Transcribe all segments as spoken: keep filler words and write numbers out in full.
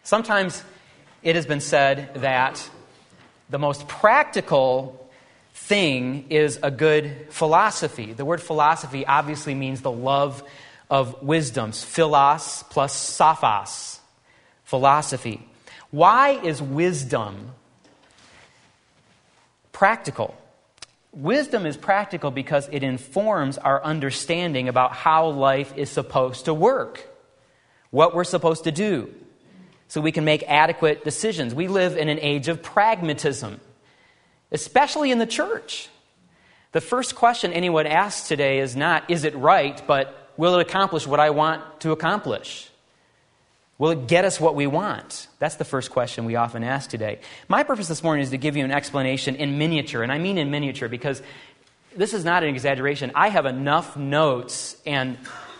Sometimes it has been said that the most practical thing is a good philosophy. The word philosophy obviously means the love of wisdoms. Philos plus sophos. Philosophy. Why is wisdom practical? Wisdom is practical because it informs our understanding about how life is supposed to work, what we're supposed to do, so we can make adequate decisions. We live in an age of pragmatism, especially in the church. The first question anyone asks today is not, is it right, but will it accomplish what I want to accomplish? Will it get us what we want? That's the first question we often ask today. My purpose this morning is to give you an explanation in miniature, and I mean in miniature because this is not an exaggeration. I have enough notes and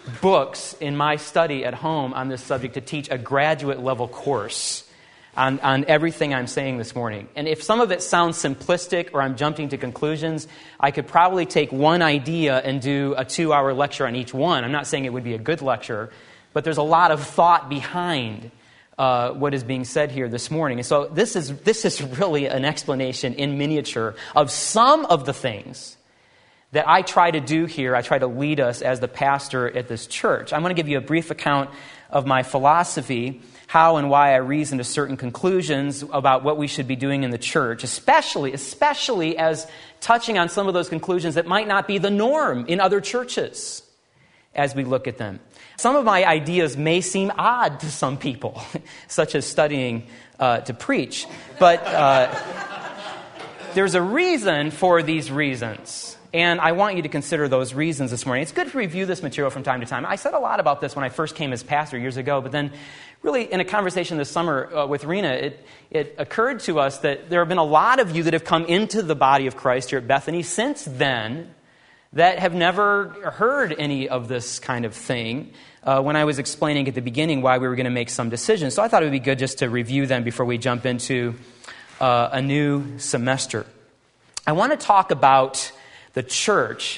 books in my study at home on this subject to teach a graduate level course on, on everything I'm saying this morning. And if some of it sounds simplistic or I'm jumping to conclusions, I could probably take one idea and do a two-hour lecture on each one. I'm not saying it would be a good lecture, but there's a lot of thought behind uh, what is being said here this morning. And so this is this is really an explanation in miniature of some of the things that I try to do here. I try to lead us as the pastor at this church. I'm going to give you a brief account of my philosophy, how and why I reason to certain conclusions about what we should be doing in the church, especially, especially as touching on some of those conclusions that might not be the norm in other churches as we look at them. Some of my ideas may seem odd to some people, such as studying uh, to preach, but uh, there's a reason for these reasons. And I want you to consider those reasons this morning. It's good to review this material from time to time. I said a lot about this when I first came as pastor years ago, but then really in a conversation this summer uh, with Rena, it, it occurred to us that there have been a lot of you that have come into the body of Christ here at Bethany since then that have never heard any of this kind of thing uh, when I was explaining at the beginning why we were going to make some decisions. So I thought it would be good just to review them before we jump into uh, a new semester. I want to talk about the church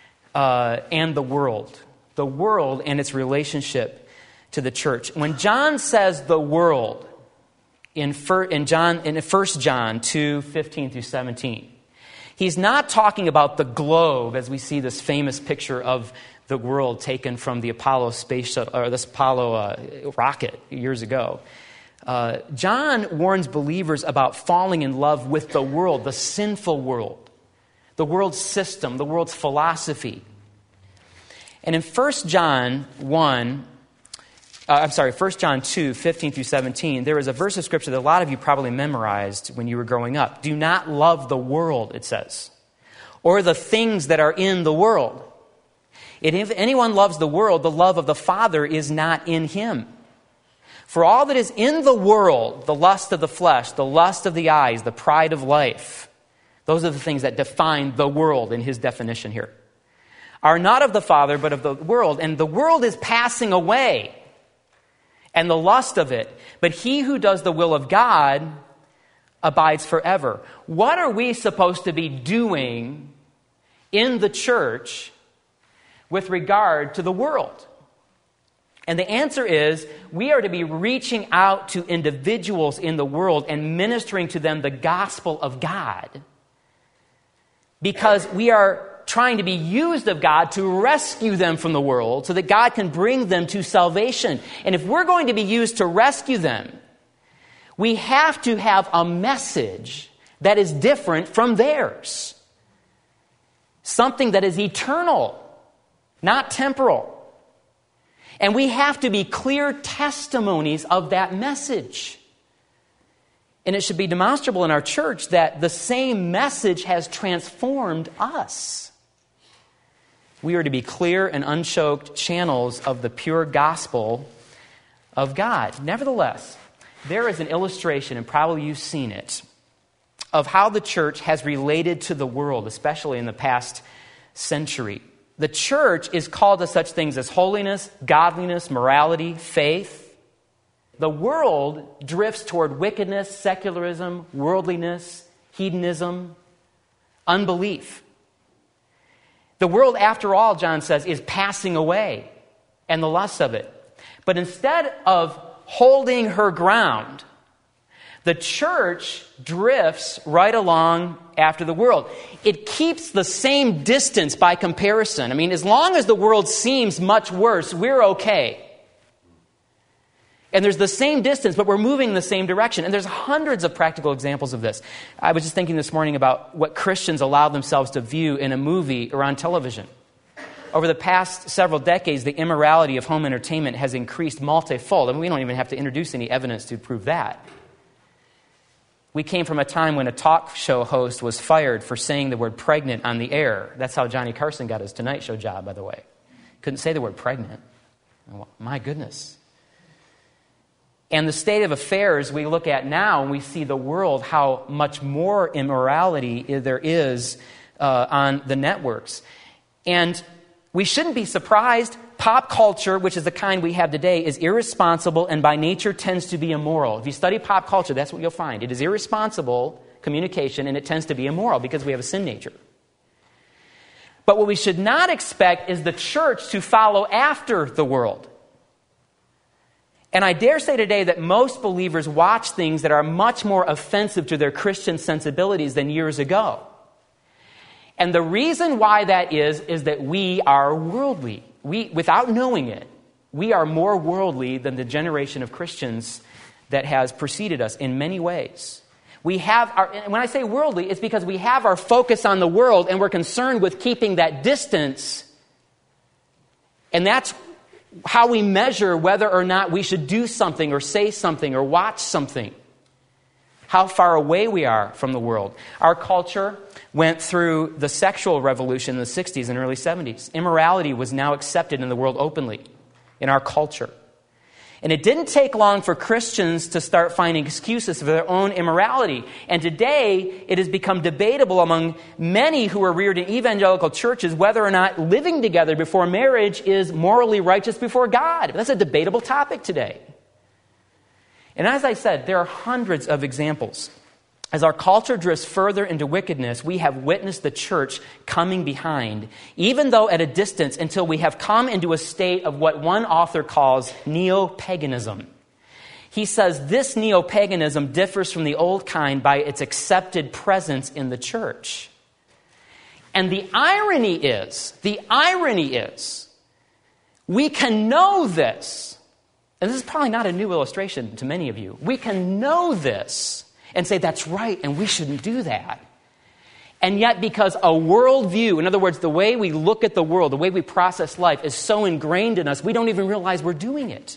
uh, and the world. The world and its relationship to the church. When John says the world in, fir- in, John, in First John two, fifteen through seventeen, he's not talking about the globe as we see this famous picture of the world taken from the Apollo space shuttle, or this Apollo uh, rocket years ago. Uh, John warns believers about falling in love with the world, the sinful world. The world's system, the world's philosophy. And in First John one, uh, I'm sorry, First John two, fifteen through seventeen, there is a verse of Scripture that a lot of you probably memorized when you were growing up. Do not love the world, it says, or the things that are in the world. And if anyone loves the world, the love of the Father is not in him. For all that is in the world, the lust of the flesh, the lust of the eyes, the pride of life, those are the things that define the world in his definition here, are not of the Father, but of the world. And the world is passing away, and the lust of it. But he who does the will of God abides forever. What are we supposed to be doing in the church with regard to the world? And the answer is, we are to be reaching out to individuals in the world and ministering to them the gospel of God, because we are trying to be used of God to rescue them from the world so that God can bring them to salvation. And if we're going to be used to rescue them, we have to have a message that is different from theirs. Something that is eternal, not temporal. And we have to be clear testimonies of that message. And it should be demonstrable in our church that the same message has transformed us. We are to be clear and unchoked channels of the pure gospel of God. Nevertheless, there is an illustration, and probably you've seen it, of how the church has related to the world, especially in the past century. The church is called to such things as holiness, godliness, morality, faith. The world drifts toward wickedness, secularism, worldliness, hedonism, unbelief. The world, after all, John says, is passing away, and the lust of it. But instead of holding her ground, the church drifts right along after the world. It keeps the same distance by comparison. I mean, as long as the world seems much worse, we're okay. And there's the same distance, but we're moving in the same direction. And there's hundreds of practical examples of this. I was just thinking this morning about what Christians allow themselves to view in a movie or on television. Over the past several decades, the immorality of home entertainment has increased multifold. I mean, we don't even have to introduce any evidence to prove that. We came from a time when a talk show host was fired for saying the word pregnant on the air. That's how Johnny Carson got his Tonight Show job, by the way. Couldn't say the word pregnant. Oh, my goodness. And the state of affairs we look at now, and we see the world, how much more immorality there is uh, on the networks. And we shouldn't be surprised. Pop culture, which is the kind we have today, is irresponsible and by nature tends to be immoral. If you study pop culture, that's what you'll find. It is irresponsible communication and it tends to be immoral because we have a sin nature. But what we should not expect is the church to follow after the world. And I dare say today that most believers watch things that are much more offensive to their Christian sensibilities than years ago. And the reason why that is, is that we are worldly. We, without knowing it, we are more worldly than the generation of Christians that has preceded us in many ways. We have our, and when I say worldly, it's because we have our focus on the world and we're concerned with keeping that distance. And that's how we measure whether or not we should do something or say something or watch something. How far away we are from the world. Our culture went through the sexual revolution in the sixties and early seventies. Immorality was now accepted in the world openly in our culture. And it didn't take long for Christians to start finding excuses for their own immorality. And today, it has become debatable among many who are reared in evangelical churches whether or not living together before marriage is morally righteous before God. That's a debatable topic today. And as I said, there are hundreds of examples. As our culture drifts further into wickedness, we have witnessed the church coming behind, even though at a distance, until we have come into a state of what one author calls neo-paganism. He says this neo-paganism differs from the old kind by its accepted presence in the church. And the irony is, the irony is, we can know this, and this is probably not a new illustration to many of you, we can know this and say, that's right, and we shouldn't do that. And yet, because a worldview, in other words, the way we look at the world, the way we process life is so ingrained in us, we don't even realize we're doing it.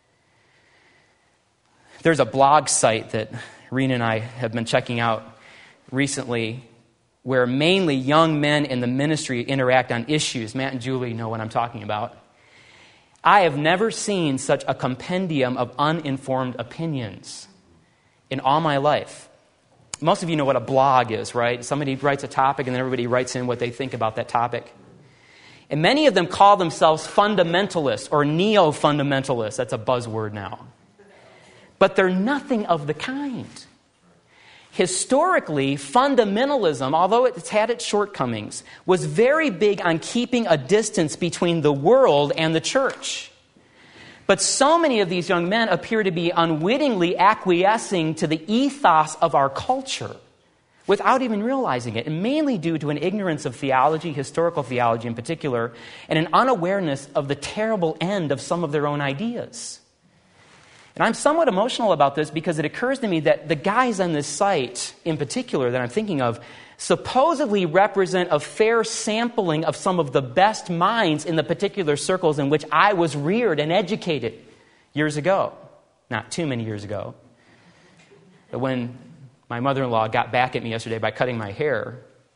There's a blog site that Rena and I have been checking out recently where mainly young men in the ministry interact on issues. Matt and Julie know what I'm talking about. I have never seen such a compendium of uninformed opinions in all my life. Most of you know what a blog is, right? Somebody writes a topic and then everybody writes in what they think about that topic. And many of them call themselves fundamentalists or neo-fundamentalists. That's a buzzword now. But they're nothing of the kind. Historically, fundamentalism, although it's had its shortcomings, was very big on keeping a distance between the world and the church. But so many of these young men appear to be unwittingly acquiescing to the ethos of our culture without even realizing it, and mainly due to an ignorance of theology, historical theology in particular, and an unawareness of the terrible end of some of their own ideas. And I'm somewhat emotional about this because it occurs to me that the guys on this site in particular that I'm thinking of supposedly represent a fair sampling of some of the best minds in the particular circles in which I was reared and educated years ago. Not too many years ago. But when my mother-in-law got back at me yesterday by cutting my hair,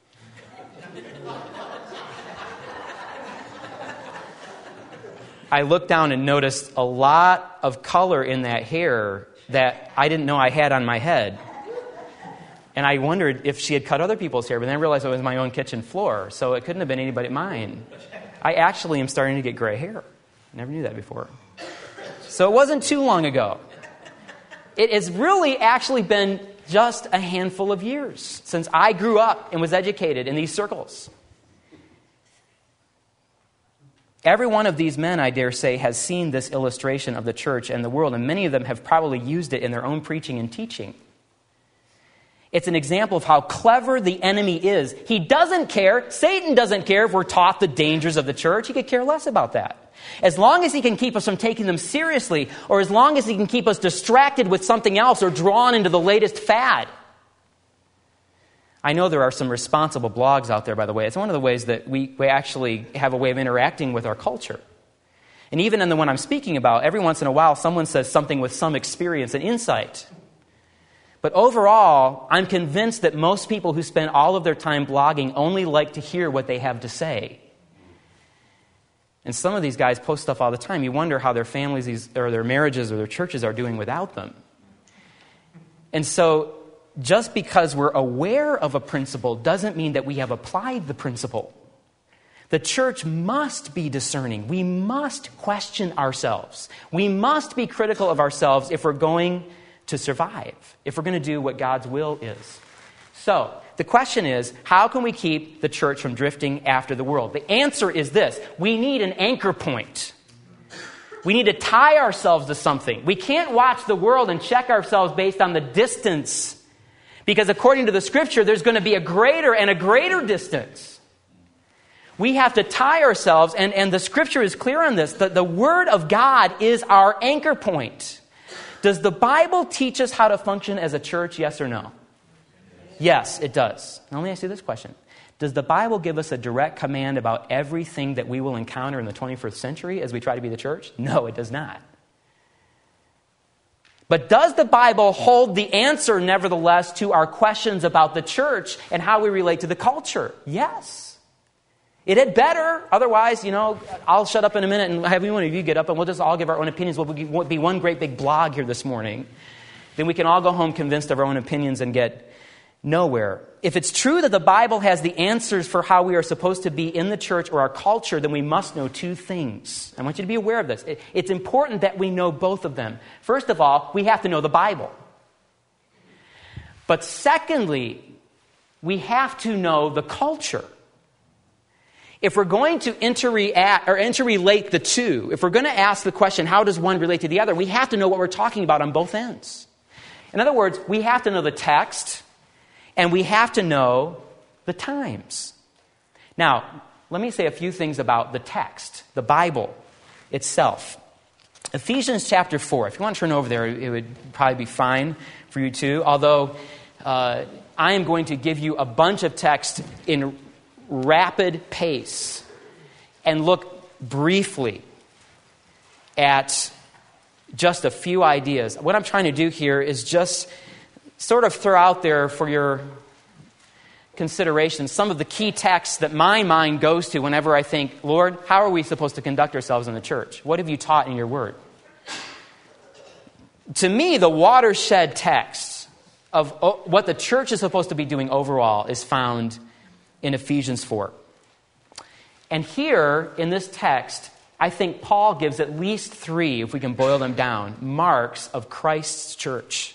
I looked down and noticed a lot of color in that hair that I didn't know I had on my head. And I wondered if she had cut other people's hair, but then I realized it was my own kitchen floor, so it couldn't have been anybody but mine. I actually am starting to get gray hair. I never knew that before. So it wasn't too long ago. It has really actually been just a handful of years since I grew up and was educated in these circles. Every one of these men, I dare say, has seen this illustration of the church and the world, and many of them have probably used it in their own preaching and teaching. It's an example of how clever the enemy is. He doesn't care. Satan doesn't care if we're taught the dangers of the church. He could care less about that. As long as he can keep us from taking them seriously, or as long as he can keep us distracted with something else or drawn into the latest fad. I know there are some responsible blogs out there, by the way. It's one of the ways that we, we actually have a way of interacting with our culture. And even in the one I'm speaking about, every once in a while, someone says something with some experience and insight. But overall, I'm convinced that most people who spend all of their time blogging only like to hear what they have to say. And some of these guys post stuff all the time. You wonder how their families or their marriages or their churches are doing without them. And so, just because we're aware of a principle doesn't mean that we have applied the principle. The church must be discerning. We must question ourselves. We must be critical of ourselves if we're going to survive, if we're going to do what God's will is. So, the question is, how can we keep the church from drifting after the world? The answer is this: we need an anchor point. We need to tie ourselves to something. We can't watch the world and check ourselves based on the distance. Because according to the Scripture, there's going to be a greater and a greater distance. We have to tie ourselves, and, and the Scripture is clear on this. The, the Word of God is our anchor point. Does the Bible teach us how to function as a church, yes or no? Yes, it does. Now let me ask you this question. Does the Bible give us a direct command about everything that we will encounter in the twenty-first century as we try to be the church? No, it does not. But does the Bible hold the answer, nevertheless, to our questions about the church and how we relate to the culture? Yes. It had better. Otherwise, you know, I'll shut up in a minute and have one of you get up and we'll just all give our own opinions. We'll be one great big blog here this morning. Then we can all go home convinced of our own opinions and get nowhere. If it's true that the Bible has the answers for how we are supposed to be in the church or our culture, then we must know two things. I want you to be aware of this. It's important that we know both of them. First of all, we have to know the Bible. But secondly, we have to know the culture. If we're going to interreact or interrelate the two, if we're going to ask the question, how does one relate to the other, we have to know what we're talking about on both ends. In other words, we have to know the text, and we have to know the times. Now, let me say a few things about the text, the Bible itself. Ephesians chapter four. If you want to turn over there, it would probably be fine for you too. Although uh, I am going to give you a bunch of text in rapid pace and look briefly at just a few ideas. What I'm trying to do here is just sort of throw out there for your consideration some of the key texts that my mind goes to whenever I think, Lord, how are we supposed to conduct ourselves in the church? What have you taught in your word? To me, the watershed text of what the church is supposed to be doing overall is found in Ephesians four. And here, in this text, I think Paul gives at least three, if we can boil them down, marks of Christ's church.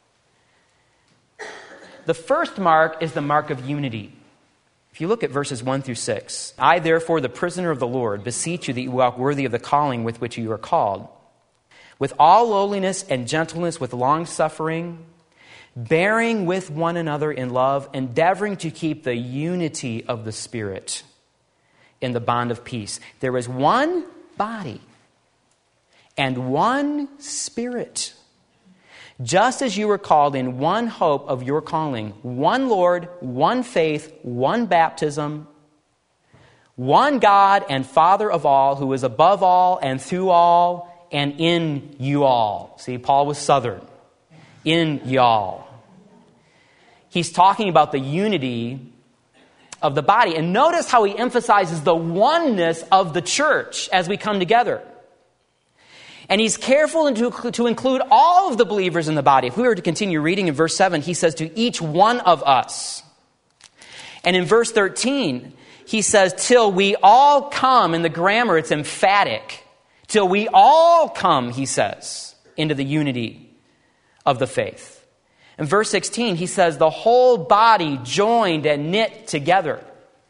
The first mark is the mark of unity. If you look at verses one through six, I, therefore, the prisoner of the Lord, beseech you that you walk worthy of the calling with which you are called, with all lowliness and gentleness, with long-suffering, bearing with one another in love, endeavoring to keep the unity of the Spirit in the bond of peace. There is one body and one Spirit, just as you were called in one hope of your calling, one Lord, one faith, one baptism, one God and Father of all, who is above all and through all and in you all. See, Paul was Southern. In y'all. He's talking about the unity of the body. And notice how he emphasizes the oneness of the church as we come together. And he's careful to, to include all of the believers in the body. If we were to continue reading in verse seven, he says to each one of us. And in verse thirteen, he says, till we all come. In the grammar, it's emphatic. Till we all come, he says, into the unity of the faith. In verse sixteen, he says, the whole body joined and knit together.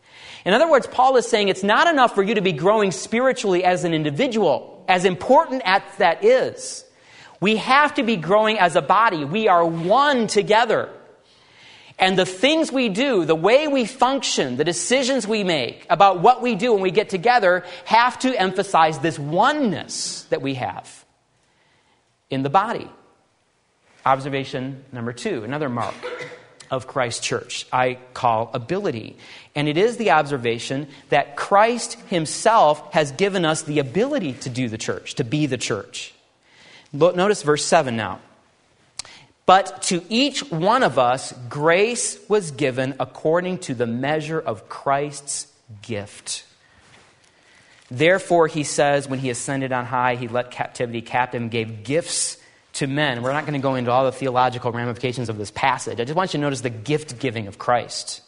In other words, Paul is saying it's not enough for you to be growing spiritually as an individual, as important as that is. We have to be growing as a body. We are one together. And the things we do, the way we function, the decisions we make about what we do when we get together have to emphasize this oneness that we have in the body. Observation number two, another mark of Christ's church, I call ability. And it is the observation that Christ himself has given us the ability to do the church, to be the church. Notice verse seven now. But to each one of us, grace was given according to the measure of Christ's gift. Therefore, he says, when he ascended on high, he led captivity captive and gave gifts to men. We're not going to go into all the theological ramifications of this passage. I just want you to notice the gift giving of Christ.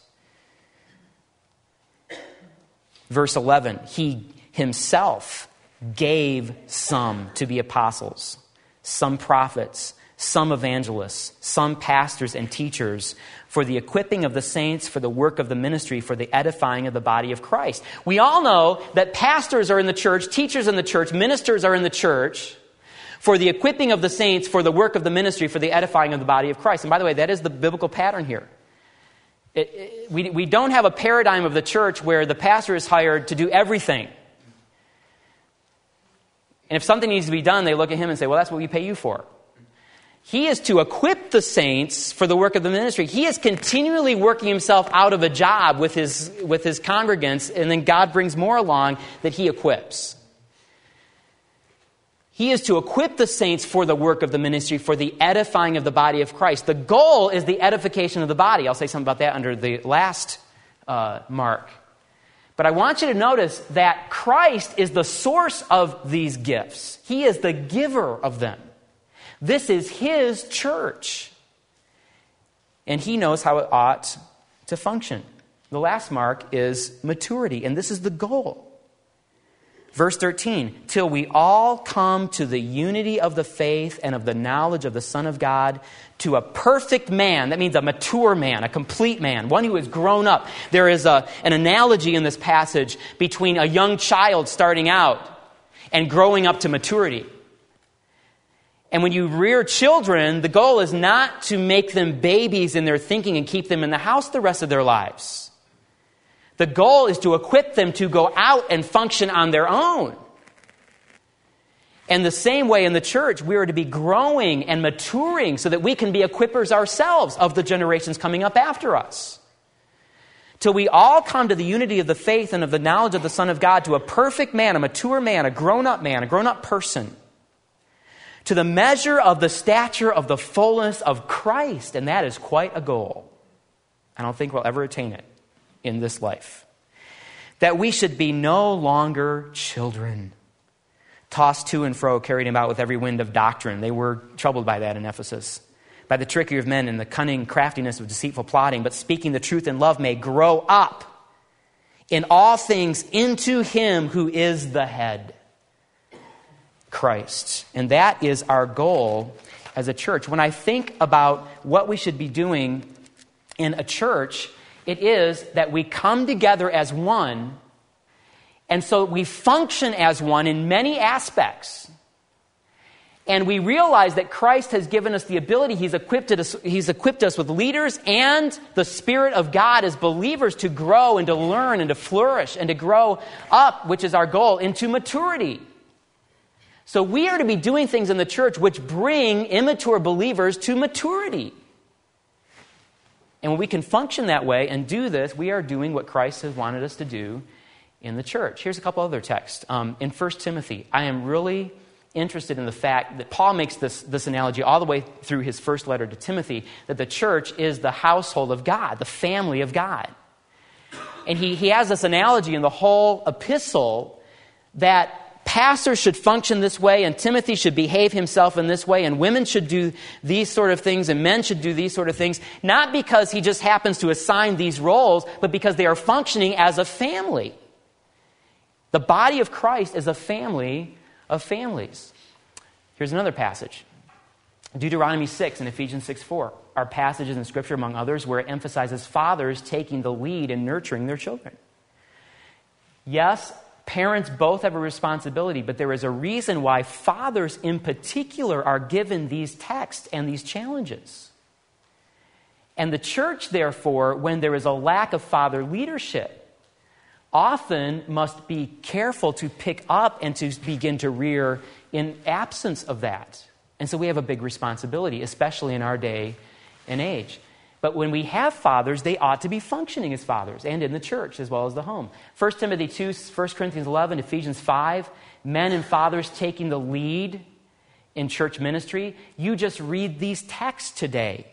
Verse eleven, he himself gave some to be apostles, some prophets, some evangelists, some pastors and teachers for the equipping of the saints, for the work of the ministry, for the edifying of the body of Christ. We all know that pastors are in the church, teachers in the church, ministers are in the church for the equipping of the saints, for the work of the ministry, for the edifying of the body of Christ. And by the way, that is the biblical pattern here. It, it, we, we don't have a paradigm of the church where the pastor is hired to do everything. And if something needs to be done, they look at him and say, well, that's what we pay you for. He is to equip the saints for the work of the ministry. He is continually working himself out of a job with his, with his congregants, and then God brings more along that he equips. He is to equip the saints for the work of the ministry, for the edifying of the body of Christ. The goal is the edification of the body. I'll say something about that under the last uh, mark. But I want you to notice that Christ is the source of these gifts. He is the giver of them. This is his church. And he knows how it ought to function. The last mark is maturity, and this is the goal. Verse thirteen, till we all come to the unity of the faith and of the knowledge of the Son of God, to a perfect man. That means a mature man, a complete man, one who has grown up. There is a, an analogy in this passage between a young child starting out and growing up to maturity. And when you rear children, the goal is not to make them babies in their thinking and keep them in the house the rest of their lives. The goal is to equip them to go out and function on their own. And the same way in the church, we are to be growing and maturing so that we can be equippers ourselves of the generations coming up after us. Till we all come to the unity of the faith and of the knowledge of the Son of God, to a perfect man, a mature man, a grown-up man, a grown-up person, to the measure of the stature of the fullness of Christ. And that is quite a goal. I don't think we'll ever attain it in this life. That we should be no longer children, tossed to and fro, carried about with every wind of doctrine. They were troubled by that in Ephesus. By the trickery of men and the cunning craftiness of deceitful plotting, but speaking the truth in love may grow up in all things into him who is the head, Christ. And that is our goal as a church. When I think about what we should be doing in a church, it is that we come together as one, and so we function as one in many aspects. And we realize that Christ has given us the ability, He's equipped us, He's equipped us with leaders and the Spirit of God as believers to grow and to learn and to flourish and to grow up, which is our goal, into maturity. So we are to be doing things in the church which bring immature believers to maturity. And when we can function that way and do this, we are doing what Christ has wanted us to do in the church. Here's a couple other texts. Um, in First Timothy, I am really interested in the fact that Paul makes this, this analogy all the way through his first letter to Timothy, that the church is the household of God, the family of God. And he, he has this analogy in the whole epistle that pastors should function this way, and Timothy should behave himself in this way, and women should do these sort of things, and men should do these sort of things, not because he just happens to assign these roles, but because they are functioning as a family. The body of Christ is a family of families. Here's another passage. Deuteronomy six and Ephesians six four are passages in Scripture, among others, where it emphasizes fathers taking the lead in nurturing their children. Yes, parents both have a responsibility, but there is a reason why fathers in particular are given these texts and these challenges. And the church, therefore, when there is a lack of father leadership, often must be careful to pick up and to begin to rear in absence of that. And so we have a big responsibility, especially in our day and age. But when we have fathers, they ought to be functioning as fathers and in the church as well as the home. First Timothy two, First Corinthians eleven, Ephesians five, men and fathers taking the lead in church ministry. You just read these texts today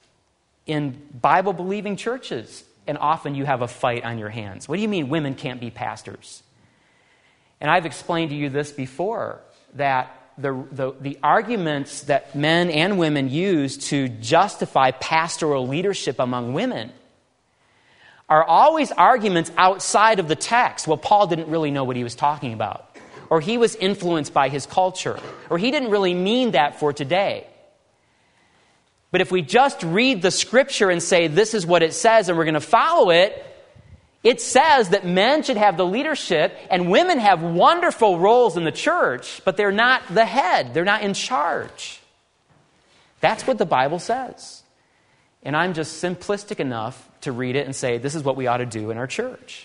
in Bible-believing churches, and often you have a fight on your hands. What do you mean women can't be pastors? And I've explained to you this before, that the, the, the arguments that men and women use to justify pastoral leadership among women are always arguments outside of the text. Well, Paul didn't really know what he was talking about, or he was influenced by his culture, or he didn't really mean that for today. But if we just read the scripture and say, this is what it says, and we're going to follow it, it says that men should have the leadership, and women have wonderful roles in the church, but they're not the head. They're not in charge. That's what the Bible says. And I'm just simplistic enough to read it and say, this is what we ought to do in our church.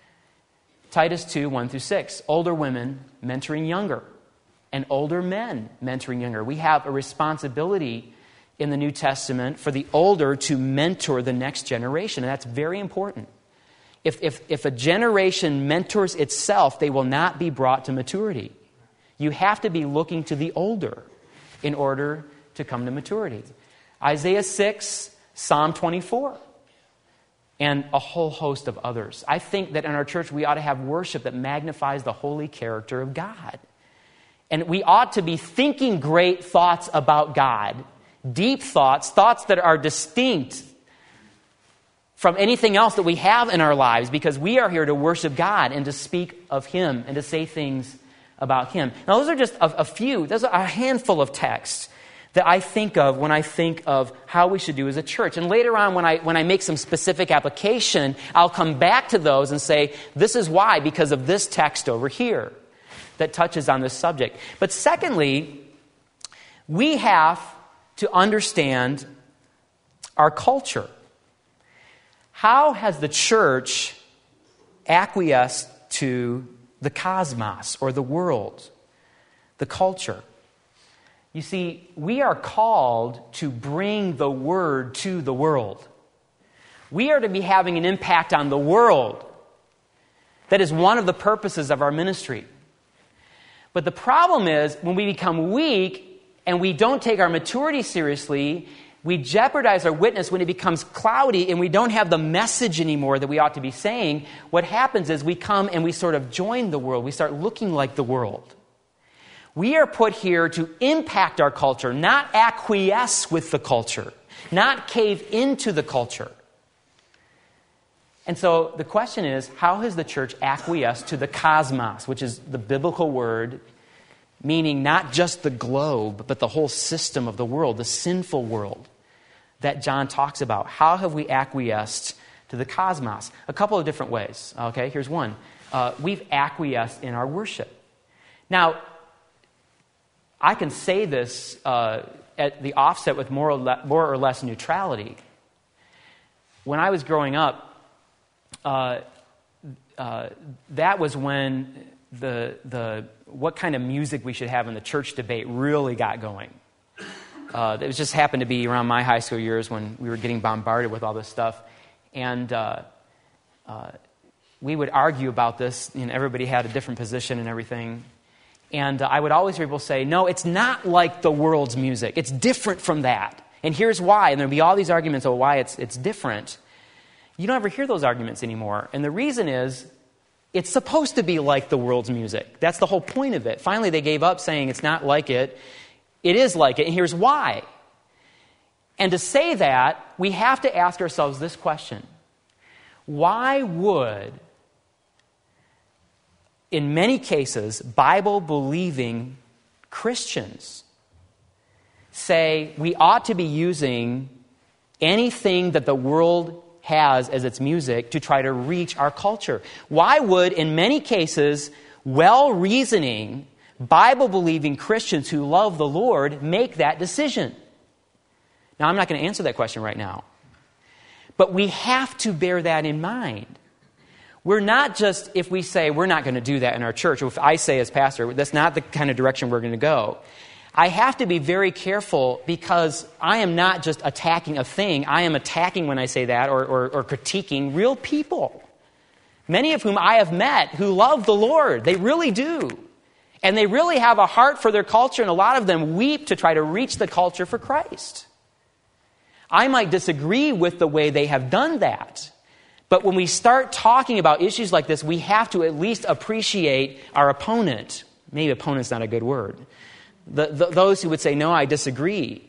Titus two, one through six. Older women mentoring younger, and older men mentoring younger. We have a responsibility in the New Testament for the older to mentor the next generation, and that's very important. If, if, if a generation mentors itself, they will not be brought to maturity. You have to be looking to the older in order to come to maturity. Isaiah six, Psalm twenty-four, and a whole host of others. I think that in our church we ought to have worship that magnifies the holy character of God. And we ought to be thinking great thoughts about God, deep thoughts, thoughts that are distinct from anything else that we have in our lives, because we are here to worship God and to speak of Him and to say things about Him. Now, those are just a, a few, those are a handful of texts that I think of when I think of how we should do as a church. And later on, when I when I make some specific application, I'll come back to those and say, this is why, because of this text over here that touches on this subject. But secondly, we have to understand our culture. How has the church acquiesced to the cosmos, or the world, the culture? You see, we are called to bring the word to the world. We are to be having an impact on the world. That is one of the purposes of our ministry. But the problem is, when we become weak and we don't take our maturity seriously, we jeopardize our witness when it becomes cloudy and we don't have the message anymore that we ought to be saying. What happens is we come and we sort of join the world. We start looking like the world. We are put here to impact our culture, not acquiesce with the culture, not cave into the culture. And so the question is, how has the church acquiesced to the cosmos, which is the biblical word meaning not just the globe, but the whole system of the world, the sinful world that John talks about? How have we acquiesced to the cosmos? A couple of different ways. Okay, here's one. Uh, we've acquiesced in our worship. Now, I can say this uh, at the offset with more or, le- more or less neutrality. When I was growing up, uh, uh, that was when the the what kind of music we should have in the church debate really got going. Uh, it was just happened to be around my high school years when we were getting bombarded with all this stuff. And uh, uh, we would argue about this, and everybody had a different position and everything. And uh, I would always hear people say, no, it's not like the world's music. It's different from that. And here's why. And there'd be all these arguments of why it's it's different. You don't ever hear those arguments anymore. And the reason is, it's supposed to be like the world's music. That's the whole point of it. Finally, they gave up saying it's not like it. It is like it, and here's why. And to say that, we have to ask ourselves this question. Why would, in many cases, Bible-believing Christians say we ought to be using anything that the world has as its music to try to reach our culture? Why would, in many cases, well-reasoning, Bible-believing Christians who love the Lord make that decision? Now, I'm not going to answer that question right now. But we have to bear that in mind. We're not just, if we say we're not going to do that in our church, or if I say as pastor, that's not the kind of direction we're going to go. I have to be very careful because I am not just attacking a thing. I am attacking, when I say that, or, or, or critiquing real people. Many of whom I have met who love the Lord. They really do. And they really have a heart for their culture, and a lot of them weep to try to reach the culture for Christ. I might disagree with the way they have done that. But when we start talking about issues like this, we have to at least appreciate our opponent. Maybe opponent's not a good word. The, the, those who would say, no, I disagree.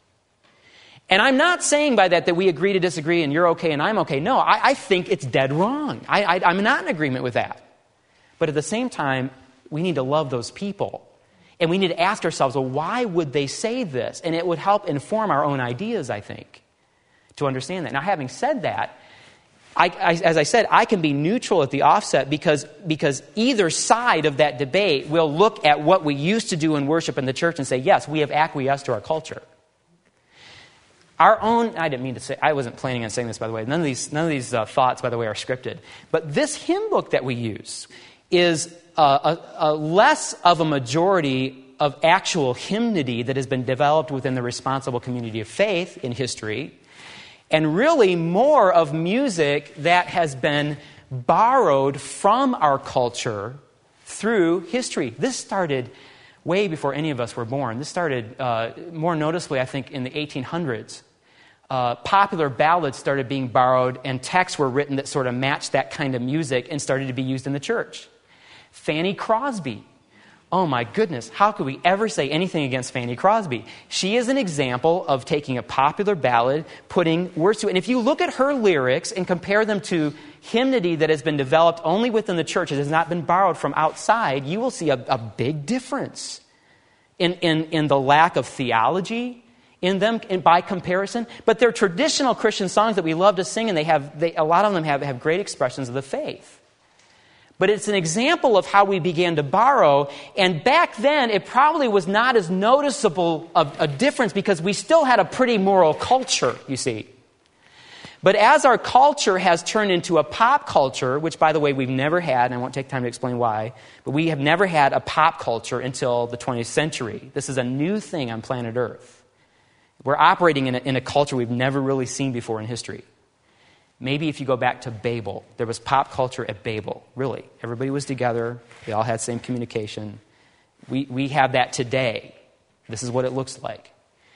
And I'm not saying by that that we agree to disagree and you're okay and I'm okay. No, I, I think it's dead wrong. I, I, I'm not in agreement with that. But at the same time, we need to love those people. And we need to ask ourselves, well, why would they say this? And it would help inform our own ideas, I think, to understand that. Now, having said that, I, I, as I said, I can be neutral at the offset because, because either side of that debate will look at what we used to do in worship in the church and say, yes, we have acquiesced to our culture. Our own, I didn't mean to say, I wasn't planning on saying this, by the way. None of these, none of these uh, thoughts, by the way, are scripted. But this hymn book that we use is uh, a, a less of a majority of actual hymnody that has been developed within the responsible community of faith in history, and really more of music that has been borrowed from our culture through history. This started way before any of us were born. This started uh, more noticeably, I think, in the eighteen hundreds. Uh, popular ballads started being borrowed, and texts were written that sort of matched that kind of music and started to be used in the church. Fanny Crosby. Oh my goodness, how could we ever say anything against Fanny Crosby? She is an example of taking a popular ballad, putting words to it. And if you look at her lyrics and compare them to hymnody that has been developed only within the church, it has not been borrowed from outside, you will see a, a big difference in, in, in the lack of theology in them in, by comparison. But they're traditional Christian songs that we love to sing, and they have they, a lot of them have, have great expressions of the faith. But it's an example of how we began to borrow. And back then, it probably was not as noticeable of a difference because we still had a pretty moral culture, you see. But as our culture has turned into a pop culture, which, by the way, we've never had, and I won't take time to explain why, but we have never had a pop culture until the twentieth century. This is a new thing on planet Earth. We're operating in a, in a culture we've never really seen before in history. Maybe if you go back to Babel, there was pop culture at Babel, really. Everybody was together. They all had the same communication. We, we have that today. This is what it looks like.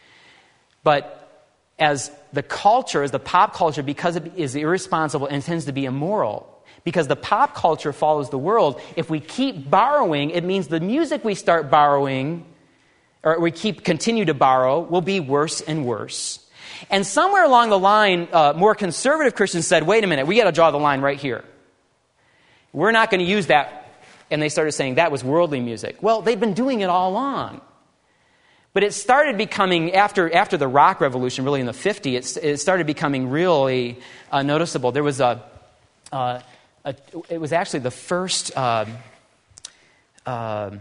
But as the culture, as the pop culture, because it is irresponsible and tends to be immoral, because the pop culture follows the world, if we keep borrowing, it means the music we start borrowing, or we keep continue to borrow, will be worse and worse. And somewhere along the line, uh, more conservative Christians said, wait a minute, we got to draw the line right here. We're not going to use that. And they started saying that was worldly music. Well, they've been doing it all along. But it started becoming, after after the rock revolution, really in the fifties, it, it started becoming really uh, noticeable. There was a, uh, a, it was actually the first, uh, uh,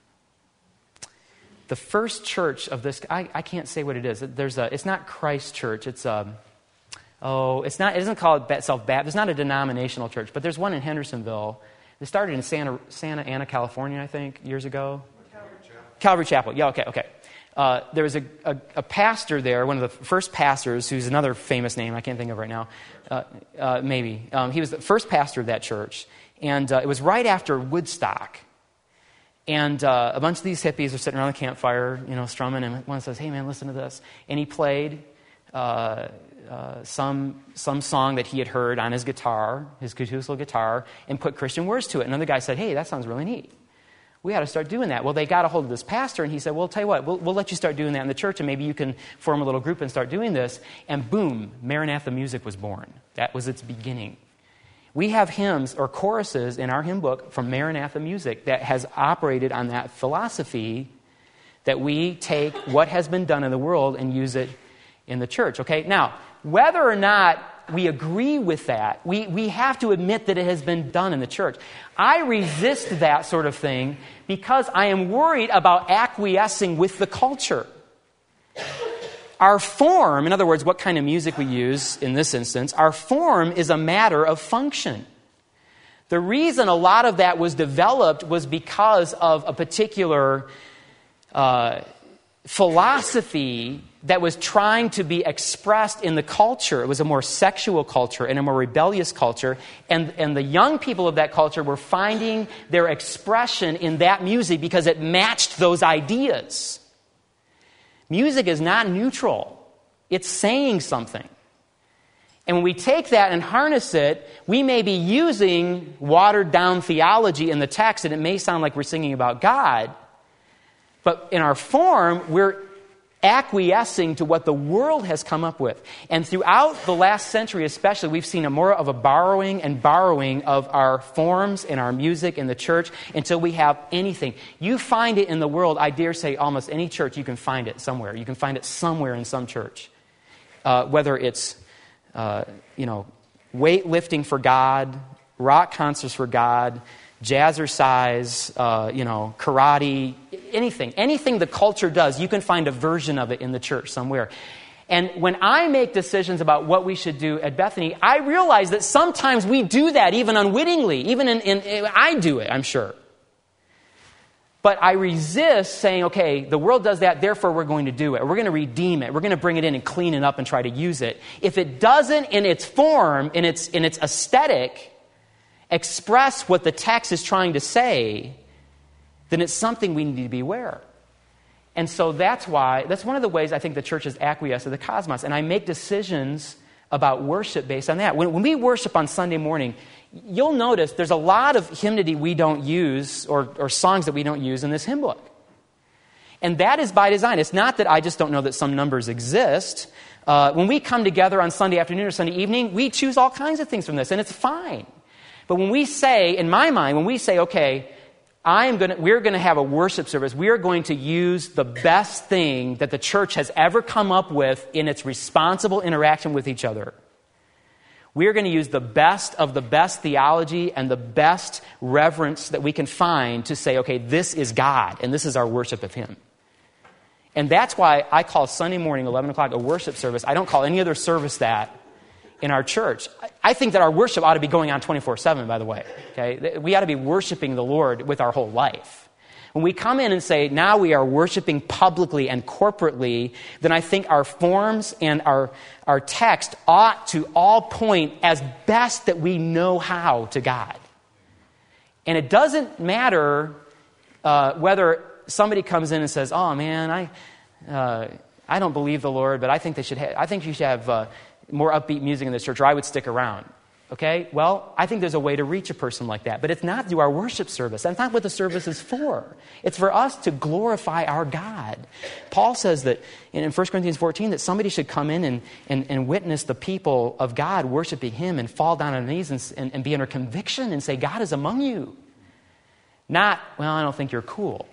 the first church of this, I, I can't say what it is. There's a, it's not Christ Church. It's a, oh, it's not. It isn't called self-Baptist. It's not a denominational church, but there's one in Hendersonville. It started in Santa Santa Ana, California, I think, years ago. Calvary Chapel. Calvary Chapel. Yeah. Okay. Okay. Uh, there was a, a, a pastor there, one of the first pastors, who's another famous name I can't think of right now. Uh, uh, maybe um, he was the first pastor of that church, and uh, it was right after Woodstock. And uh, a bunch of these hippies are sitting around the campfire, you know, strumming, and one says, hey, man, listen to this. And he played uh, uh, some some song that he had heard on his guitar, his acoustic guitar, and put Christian words to it. Another guy said, hey, that sounds really neat. We ought to start doing that. Well, they got a hold of this pastor, and he said, well, I'll tell you what, we'll, we'll let you start doing that in the church, and maybe you can form a little group and start doing this. And boom, Maranatha Music was born. That was its beginning. We have hymns or choruses in our hymn book from Maranatha Music that has operated on that philosophy that we take what has been done in the world and use it in the church. Okay, now, whether or not we agree with that. We, we have to admit that it has been done in the church. I resist that sort of thing because I am worried about acquiescing with the culture. Our form, in other words, what kind of music we use in this instance, our form is a matter of function. The reason a lot of that was developed was because of a particular uh, philosophy that was trying to be expressed in the culture. It was a more sexual culture and a more rebellious culture. And, and the young people of that culture were finding their expression in that music because it matched those ideas. Music is not neutral. It's saying something. And when we take that and harness it, we may be using watered-down theology in the text, and it may sound like we're singing about God, but in our form, we're acquiescing to what the world has come up with. And throughout the last century especially, we've seen a more of a borrowing and borrowing of our forms and our music in the church until we have anything. You find it in the world, I dare say almost any church, you can find it somewhere. You can find it somewhere in some church. Uh, whether it's, uh, you know, weightlifting for God, rock concerts for God, jazzercise, uh, you know, karate, anything. Anything the culture does, you can find a version of it in the church somewhere. And when I make decisions about what we should do at Bethany, I realize that sometimes we do that even unwittingly. Even in, in I do it, I'm sure. But I resist saying, okay, the world does that, therefore we're going to do it. We're going to redeem it. We're going to bring it in and clean it up and try to use it. If it doesn't, in its form, in its in its aesthetic, express what the text is trying to say, then it's something we need to be aware. And so that's why, that's one of the ways I think the church is acquiesced to the cosmos. And I make decisions about worship based on that. When, when we worship on Sunday morning, you'll notice there's a lot of hymnody we don't use or, or songs that we don't use in this hymn book. And that is by design. It's not that I just don't know that some numbers exist. Uh, when we come together on Sunday afternoon or Sunday evening, we choose all kinds of things from this, and it's fine. But when we say, in my mind, when we say, okay, I am going to, we're going to have a worship service, we are going to use the best thing that the church has ever come up with in its responsible interaction with each other. We are going to use the best of the best theology and the best reverence that we can find to say, okay, this is God, and this is our worship of Him. And that's why I call Sunday morning, eleven o'clock, a worship service. I don't call any other service that in our church. I think that our worship ought to be going on twenty-four seven, by the way. Okay, we ought to be worshiping the Lord with our whole life. When we come in and say, now we are worshiping publicly and corporately, then I think our forms and our, our text ought to all point as best that we know how to God. And it doesn't matter uh, whether somebody comes in and says, oh man, I uh, I don't believe the Lord, but I think they should ha- I think you should have uh, more upbeat music in this church, or I would stick around. Okay? Well, I think there's a way to reach a person like that. But it's not through our worship service. That's not what the service is for. It's for us to glorify our God. Paul says that in First Corinthians fourteen that somebody should come in and, and, and witness the people of God worshiping Him and fall down on their knees and, and, and be under conviction and say, God is among you. Not, well, I don't think you're cool.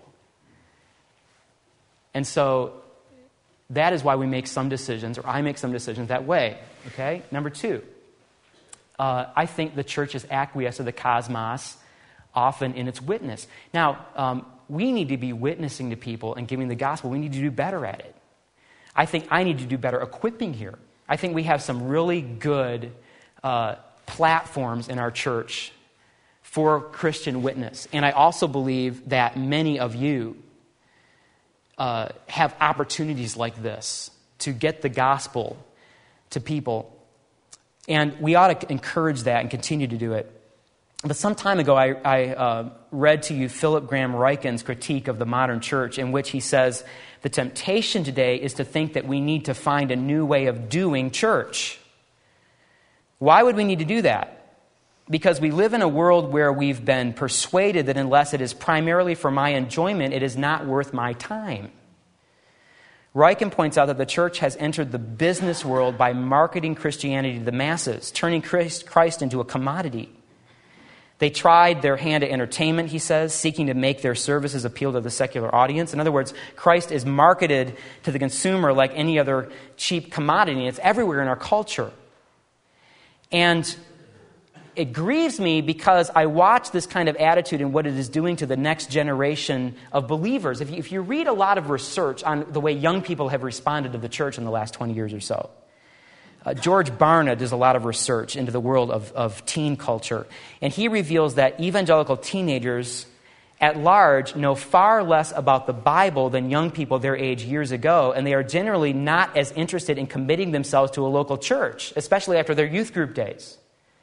And so that is why we make some decisions, or I make some decisions that way. Okay? Number two, uh, I think the church is acquiesced to the cosmos often in its witness. Now, um, we need to be witnessing to people and giving the gospel. We need to do better at it. I think I need to do better equipping here. I think we have some really good uh, platforms in our church for Christian witness. And I also believe that many of you Uh, have opportunities like this to get the gospel to people. And we ought to encourage that and continue to do it. But some time ago, I, I uh, read to you Philip Graham Ryken's critique of the modern church, in which he says, the temptation today is to think that we need to find a new way of doing church. Why would we need to do that? Because we live in a world where we've been persuaded that unless it is primarily for my enjoyment, it is not worth my time. Ryken points out that the church has entered the business world by marketing Christianity to the masses, turning Christ, Christ into a commodity. They tried their hand at entertainment, he says, seeking to make their services appeal to the secular audience. In other words, Christ is marketed to the consumer like any other cheap commodity. It's everywhere in our culture. And it grieves me because I watch this kind of attitude and what it is doing to the next generation of believers. If you, if you read a lot of research on the way young people have responded to the church in the last twenty years or so, uh, George Barna does a lot of research into the world of, of teen culture. And he reveals that evangelical teenagers at large know far less about the Bible than young people their age years ago, and they are generally not as interested in committing themselves to a local church, especially after their youth group days.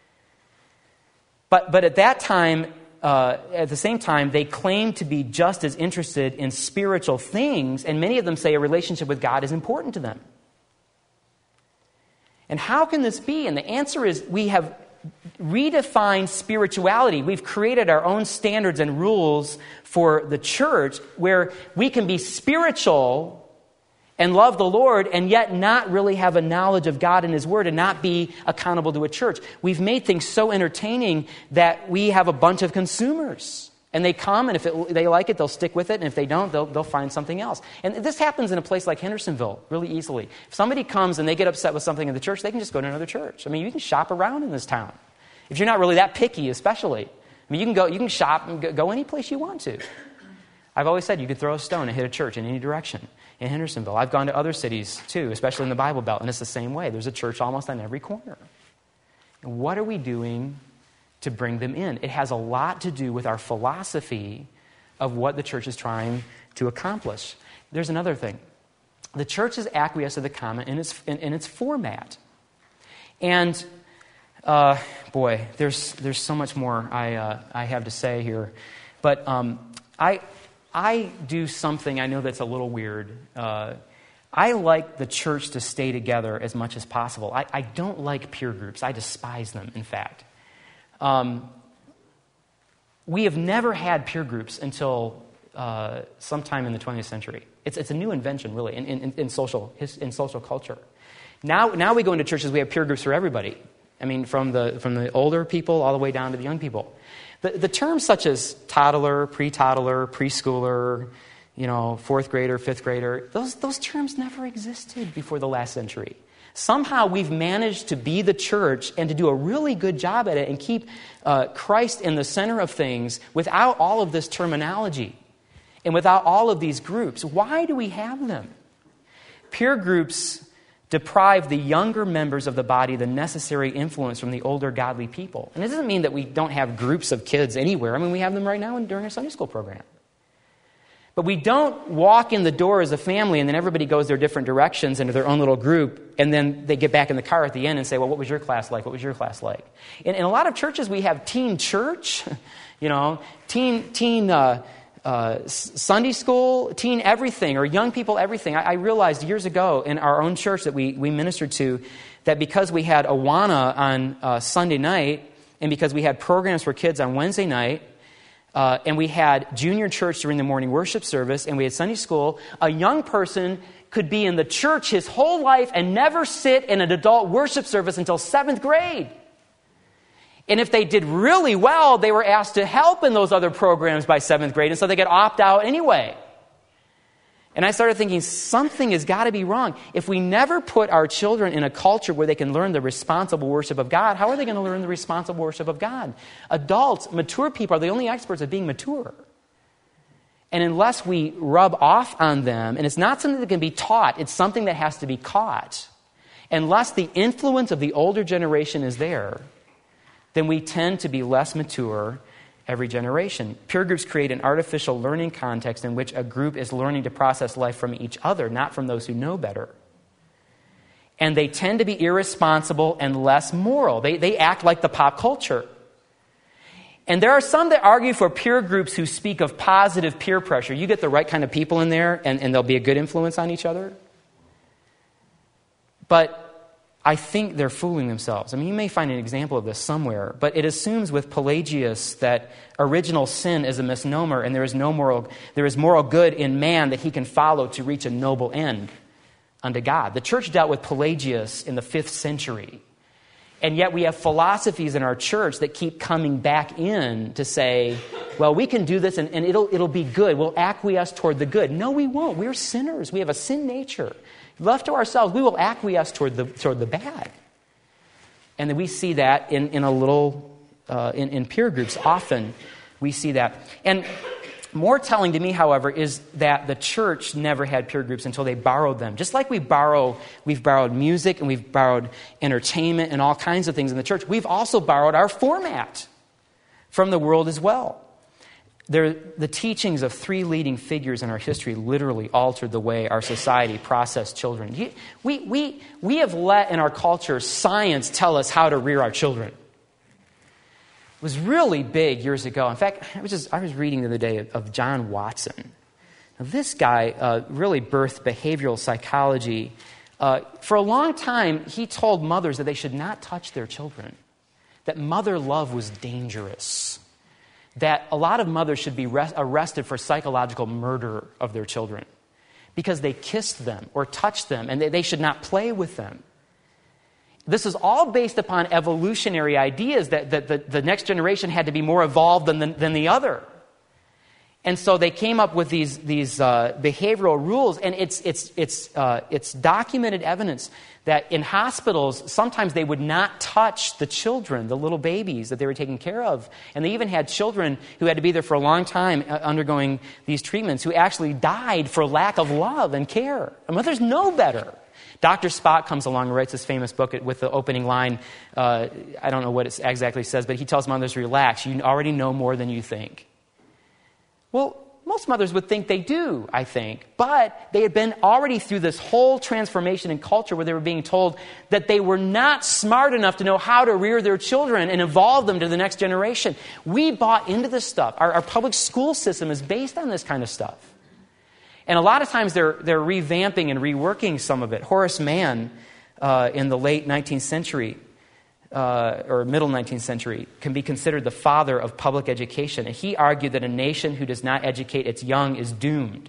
But but at that time, uh, at the same time, they claim to be just as interested in spiritual things, and many of them say a relationship with God is important to them. And how can this be? And the answer is we have redefined spirituality. We've created our own standards and rules for the church where we can be spiritual and love the Lord and yet not really have a knowledge of God and His Word and not be accountable to a church. We've made things so entertaining that we have a bunch of consumers. And they come, and if it, they like it, they'll stick with it. And if they don't, they'll, they'll find something else. And this happens in a place like Hendersonville really easily. If somebody comes and they get upset with something in the church, they can just go to another church. I mean, you can shop around in this town. If you're not really that picky, especially. I mean, you can go, you can shop and go, go any place you want to. I've always said you could throw a stone and hit a church in any direction in Hendersonville. I've gone to other cities, too, especially in the Bible Belt, and it's the same way. There's a church almost on every corner. And what are we doing to bring them in? It has a lot to do with our philosophy of what the church is trying to accomplish. There's another thing. The church is acquiesced to the common in its, in, in its format. And, uh, boy, there's there's so much more I uh, I have to say here. But um, I I do something I know that's a little weird. Uh, I like the church to stay together as much as possible. I, I don't like peer groups. I despise them, in fact. Um, we have never had peer groups until uh, sometime in the twentieth century. It's it's a new invention, really, in, in, in social in social culture. Now now we go into churches, we have peer groups for everybody. I mean, from the from the older people all the way down to the young people. The, the terms such as toddler, pre-toddler, preschooler, you know, fourth grader, fifth grader, those those terms never existed before the last century. Somehow we've managed to be the church and to do a really good job at it and keep uh, Christ in the center of things without all of this terminology and without all of these groups. Why do we have them? Peer groups deprive the younger members of the body the necessary influence from the older godly people. And it doesn't mean that we don't have groups of kids anywhere. I mean, we have them right now during our Sunday school program. But we don't walk in the door as a family and then everybody goes their different directions into their own little group and then they get back in the car at the end and say, well, what was your class like? What was your class like? In, in a lot of churches, we have teen church, you know, teen teen uh, uh, Sunday school, teen everything, or young people everything. I, I realized years ago in our own church that we, we ministered to that because we had Awana on uh, Sunday night and because we had programs for kids on Wednesday night, Uh, and we had junior church during the morning worship service, and we had Sunday school, a young person could be in the church his whole life and never sit in an adult worship service until seventh grade. And if they did really well, they were asked to help in those other programs by seventh grade, and so they could opt out anyway. And I started thinking, something has got to be wrong. If we never put our children in a culture where they can learn the responsible worship of God, how are they going to learn the responsible worship of God? Adults, mature people, are the only experts at being mature. And unless we rub off on them, and it's not something that can be taught, it's something that has to be caught. Unless the influence of the older generation is there, then we tend to be less mature every generation. Peer groups create an artificial learning context in which a group is learning to process life from each other, not from those who know better. And they tend to be irresponsible and less moral. They, they act like the pop culture. And there are some that argue for peer groups who speak of positive peer pressure. You get the right kind of people in there, and, and they'll be a good influence on each other. But I think they're fooling themselves. I mean, you may find an example of this somewhere, but it assumes with Pelagius that original sin is a misnomer and there is no moral, there is moral good in man that he can follow to reach a noble end unto God. The church dealt with Pelagius in the fifth century. And yet we have philosophies in our church that keep coming back in to say, well, we can do this and, and it'll, it'll be good. We'll acquiesce toward the good. No, we won't. We're sinners. We have a sin nature. Left to ourselves, we will acquiesce toward the toward the bad. And then we see that in, in a little, uh, in, in peer groups often. We see that. And more telling to me, however, is that the church never had peer groups until they borrowed them. Just like we borrow, we've borrowed music and we've borrowed entertainment and all kinds of things in the church, we've also borrowed our format from the world as well. There, the teachings of three leading figures in our history literally altered the way our society processed children. We, we, we have let in our culture science tell us how to rear our children. It was really big years ago. In fact, I was just I was reading the other day of, of John Watson. Now, this guy uh, really birthed behavioral psychology. Uh, for a long time, he told mothers that they should not touch their children, that mother love was dangerous, that a lot of mothers should be re- arrested for psychological murder of their children because they kissed them or touched them, and they, they should not play with them. This is all based upon evolutionary ideas that, that the, the next generation had to be more evolved than the, than the other. And so they came up with these, these uh, behavioral rules, and it's, it's, it's, uh, it's documented evidence that in hospitals, sometimes they would not touch the children, the little babies that they were taking care of. And they even had children who had to be there for a long time uh, undergoing these treatments who actually died for lack of love and care. And mothers know better. Doctor Spock comes along and writes this famous book with the opening line. Uh, I don't know what it exactly says, but he tells mothers, relax, you already know more than you think. Well, most mothers would think they do, I think. But they had been already through this whole transformation in culture where they were being told that they were not smart enough to know how to rear their children and evolve them to the next generation. We bought into this stuff. Our, our public school system is based on this kind of stuff. And a lot of times they're, they're revamping and reworking some of it. Horace Mann, uh, in the late nineteenth century, uh, or middle nineteenth century, can be considered the father of public education. And he argued that a nation who does not educate its young is doomed.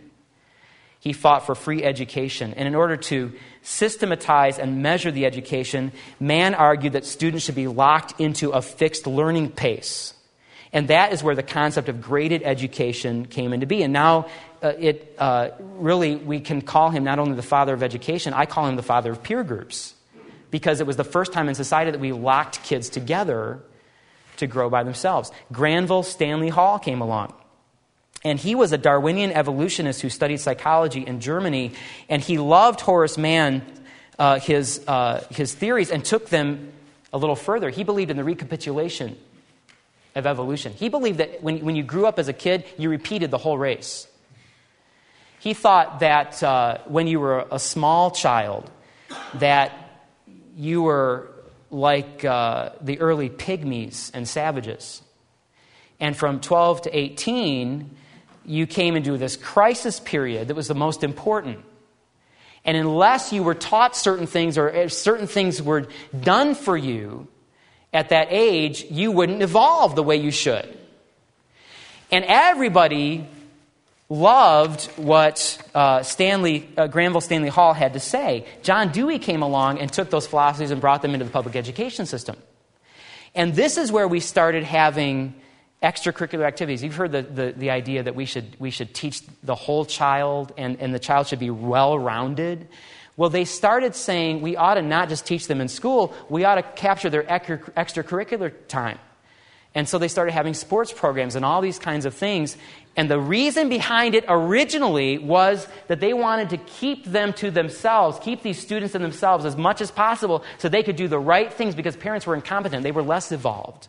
He fought for free education. And in order to systematize and measure the education, Mann argued that students should be locked into a fixed learning pace. And that is where the concept of graded education came into being. And now uh, it uh, really, we can call him not only the father of education, I call him the father of peer groups. Because it was the first time in society that we locked kids together to grow by themselves. Granville Stanley Hall came along. And he was a Darwinian evolutionist who studied psychology in Germany. And he loved Horace Mann, uh, his, uh, his theories, and took them a little further. He believed in the recapitulation of evolution. He believed that when, when you grew up as a kid, you repeated the whole race. He thought that uh, when you were a small child, that you were like uh, the early pygmies and savages. And from twelve to eighteen, you came into this crisis period that was the most important. And unless you were taught certain things or if certain things were done for you at that age, you wouldn't evolve the way you should. And everybody loved what uh, Stanley, uh, Granville Stanley Hall had to say. John Dewey came along and took those philosophies and brought them into the public education system. And this is where we started having extracurricular activities. You've heard the, the, the idea that we should, we should teach the whole child and, and the child should be well-rounded. Well, they started saying we ought to not just teach them in school, we ought to capture their extracurricular time. And so they started having sports programs and all these kinds of things. And the reason behind it originally was that they wanted to keep them to themselves, keep these students to themselves as much as possible so they could do the right things because parents were incompetent. They were less evolved.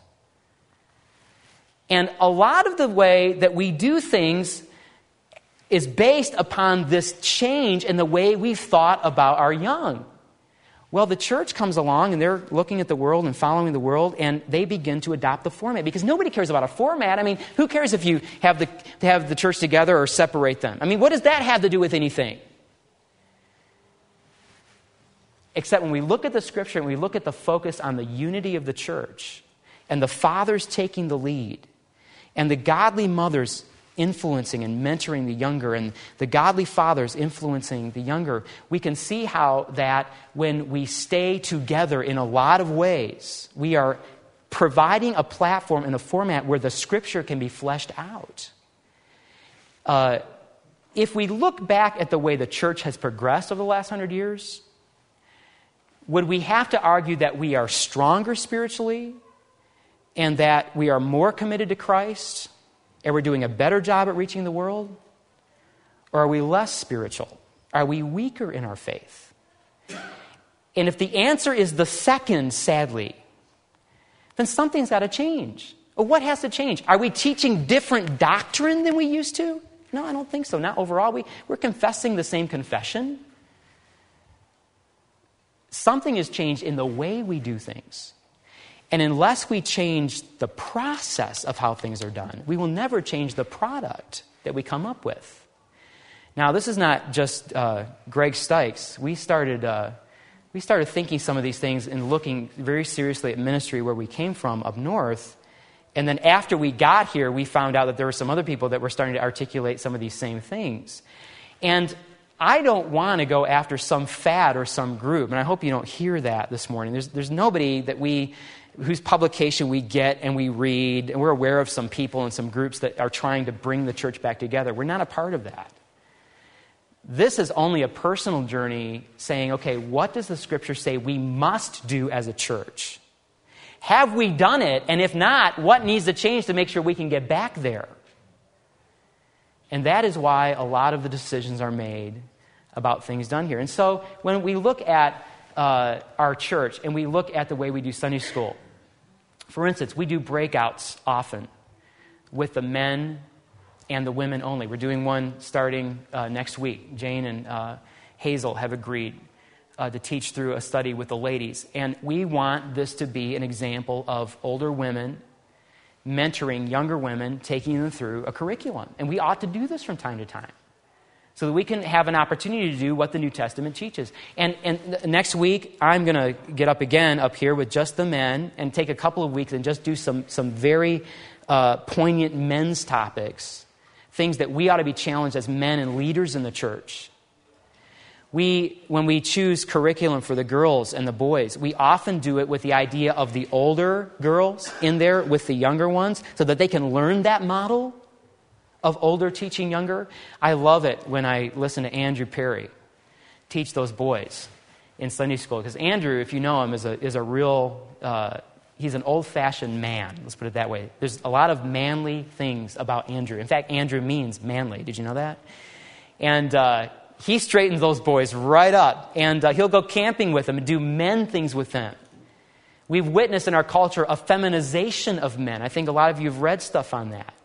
And a lot of the way that we do things is based upon this change in the way we've thought about our young. Well, the church comes along and they're looking at the world and following the world and they begin to adopt the format because nobody cares about a format. I mean, who cares if you have the, have the church together or separate them? I mean, what does that have to do with anything? Except when we look at the scripture and we look at the focus on the unity of the church and the fathers taking the lead and the godly mothers influencing and mentoring the younger and the godly fathers influencing the younger, we can see how that when we stay together in a lot of ways, we are providing a platform and a format where the scripture can be fleshed out. Uh, if we look back at the way the church has progressed over the last hundred years, would we have to argue that we are stronger spiritually and that we are more committed to Christ and we're doing a better job at reaching the world? Or are we less spiritual? Are we weaker in our faith? And if the answer is the second, sadly, then something's got to change. Well, what has to change? Are we teaching different doctrine than we used to? No, I don't think so. Not overall. We, we're confessing the same confession. Something has changed in the way we do things. And unless we change the process of how things are done, we will never change the product that we come up with. Now, this is not just uh, Greg Stykes. We started, uh, we started thinking some of these things and looking very seriously at ministry where we came from up north. And then after we got here, we found out that there were some other people that were starting to articulate some of these same things. And I don't want to go after some fad or some group, and I hope you don't hear that this morning. There's, there's nobody that we, whose publication we get and we read, and we're aware of some people and some groups that are trying to bring the church back together. We're not a part of that. This is only a personal journey saying, okay, what does the Scripture say we must do as a church? Have we done it? And if not, what needs to change to make sure we can get back there? And that is why a lot of the decisions are made about things done here. And so when we look at uh, our church and we look at the way we do Sunday school, for instance, we do breakouts often with the men and the women only. We're doing one starting uh, next week. Jane and uh, Hazel have agreed uh, to teach through a study with the ladies. And we want this to be an example of older women mentoring younger women, taking them through a curriculum. And we ought to do this from time to time so that we can have an opportunity to do what the New Testament teaches. And, and next week, I'm going to get up again up here with just the men and take a couple of weeks and just do some, some very uh, poignant men's topics, things that we ought to be challenged as men and leaders in the church. We, when we choose curriculum for the girls and the boys, we often do it with the idea of the older girls in there with the younger ones so that they can learn that model of older teaching younger. I love it when I listen to Andrew Perry teach those boys in Sunday school. Because Andrew, if you know him, is a, is a real, uh, he's an old-fashioned man. Let's put it that way. There's a lot of manly things about Andrew. In fact, Andrew means manly. Did you know that? And uh, he straightens those boys right up. And uh, he'll go camping with them and do men things with them. We've witnessed in our culture a feminization of men. I think a lot of you have read stuff on that.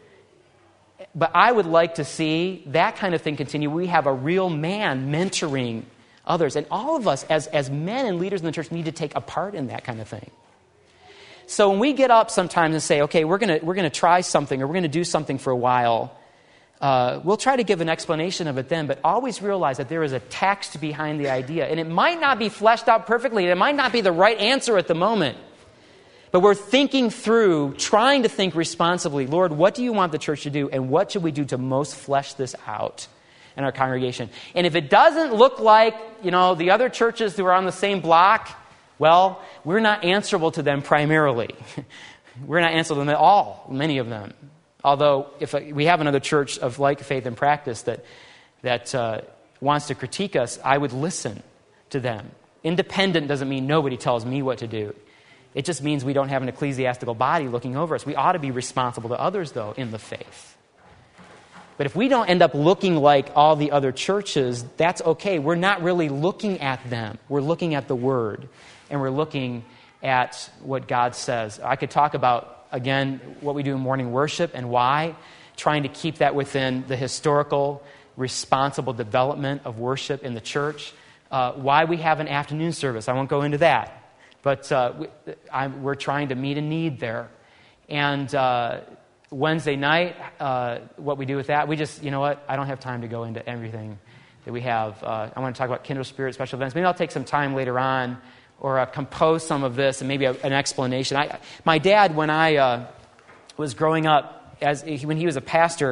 But I would like to see that kind of thing continue. We have a real man mentoring others. And all of us as, as men and leaders in the church need to take a part in that kind of thing. So when we get up sometimes and say, okay, we're going we're gonna try something or we're going to do something for a while, uh, we'll try to give an explanation of it then, but always realize that there is a text behind the idea. And it might not be fleshed out perfectly. It might not be the right answer at the moment. But we're thinking through, trying to think responsibly, Lord, what do you want the church to do, and what should we do to most flesh this out in our congregation? And if it doesn't look like, you know, the other churches who are on the same block, well, we're not answerable to them primarily. We're not answerable to them at all, many of them. Although, if we have another church of like faith and practice that, that uh, wants to critique us, I would listen to them. Independent doesn't mean nobody tells me what to do. It just means we don't have an ecclesiastical body looking over us. We ought to be responsible to others, though, in the faith. But if we don't end up looking like all the other churches, that's okay. We're not really looking at them. We're looking at the Word, and we're looking at what God says. I could talk about, again, what we do in morning worship and why, trying to keep that within the historical, responsible development of worship in the church, uh, why we have an afternoon service. I won't go into that. But uh, we, I'm, we're trying to meet a need there. And uh, Wednesday night, uh, what we do with that, we just, you know what, I don't have time to go into everything that we have. Uh, I want to talk about Kindle Spirit special events. Maybe I'll take some time later on or uh, compose some of this and maybe a, an explanation. I, my dad, when I uh, was growing up, as when he was a pastor,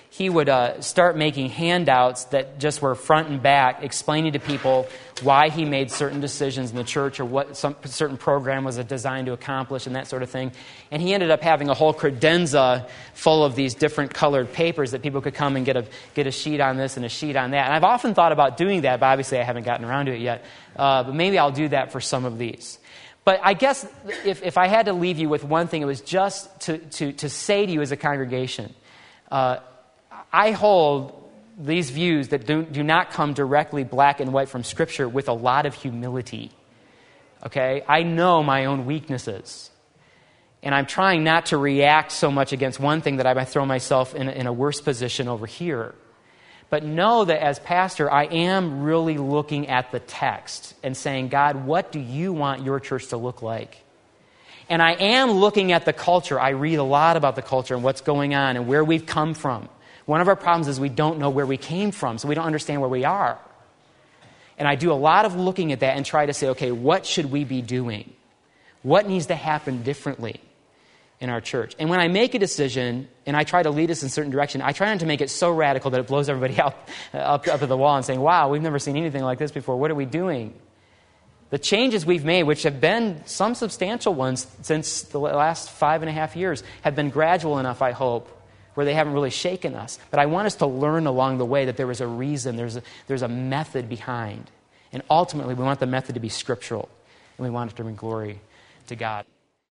he would uh, start making handouts that just were front and back, explaining to people why he made certain decisions in the church or what some certain program was designed to accomplish and that sort of thing. And he ended up having a whole credenza full of these different colored papers that people could come and get a get a sheet on this and a sheet on that. And I've often thought about doing that, but obviously I haven't gotten around to it yet. Uh, but maybe I'll do that for some of these. But I guess if, if I had to leave you with one thing, it was just to, to, to say to you as a congregation, uh, I hold these views that do, do not come directly black and white from Scripture with a lot of humility. Okay? I know my own weaknesses. And I'm trying not to react so much against one thing that I might throw myself in, in a worse position over here. But know that as pastor, I am really looking at the text and saying, God, what do you want your church to look like? And I am looking at the culture. I read a lot about the culture and what's going on and where we've come from. One of our problems is we don't know where we came from, so we don't understand where we are. And I do a lot of looking at that and try to say, okay, what should we be doing? What needs to happen differently in our church? And when I make a decision and I try to lead us in a certain direction, I try not to make it so radical that it blows everybody out up, up to the wall and saying, wow, we've never seen anything like this before. What are we doing? The changes we've made, which have been some substantial ones since the last five and a half years, have been gradual enough, I hope, where they haven't really shaken us. But I want us to learn along the way that there is a reason, there's a, there's a method behind. And ultimately, we want the method to be scriptural, and we want it to bring glory to God.